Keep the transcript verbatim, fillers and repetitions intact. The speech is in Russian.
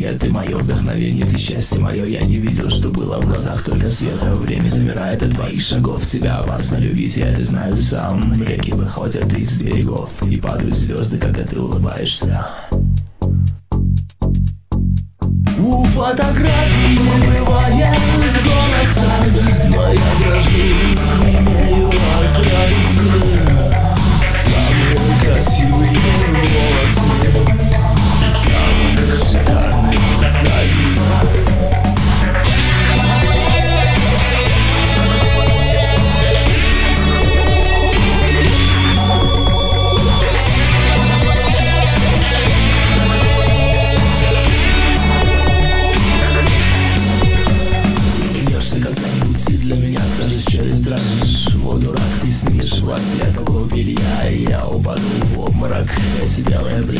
Нет, ты мое вдохновение, ты счастье мое. Я не видел, что было в глазах, только света. Время замирает от твоих шагов. Тебя опасно любить, я это знаю сам. Реки выходят из берегов, и падают звезды, когда ты улыбаешься. У фотографий бывает голоса, но я дрожу, не имею от радости. Самые красивые волосы, самые шикарные задницы. Воду рак, ты снишь во свет, как белья, и я упаду в обморок. Эти белые